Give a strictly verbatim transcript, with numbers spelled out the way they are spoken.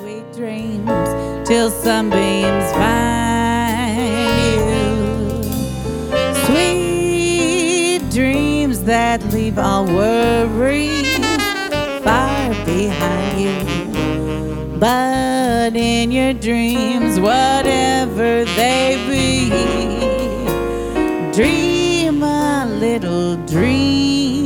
sweet dreams till sunbeams find you. Sweet dreams that leave all worries far behind you. But in your dreams, whatever they be, dream a little dream